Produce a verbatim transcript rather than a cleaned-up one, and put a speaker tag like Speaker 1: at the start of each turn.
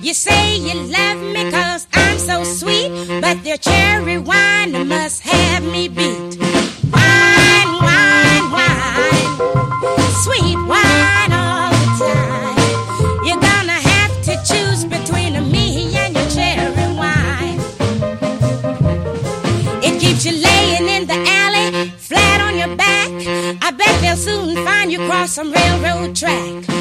Speaker 1: You say you love me 'cause I'm so sweet, but the cherry wine must have me beat. Wine, wine, wine, sweet wine all the time. You're gonna have to choose between me and your cherry wine. It keeps you laying in the alley, flat on your back. I bet they'll soon find you cross some railroad track.